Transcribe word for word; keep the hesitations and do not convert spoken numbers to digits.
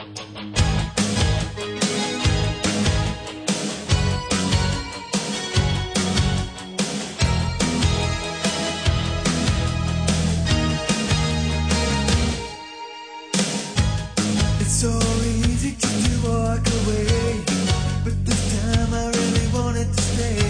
It's so easy just to walk away, but this time I really wanted to stay.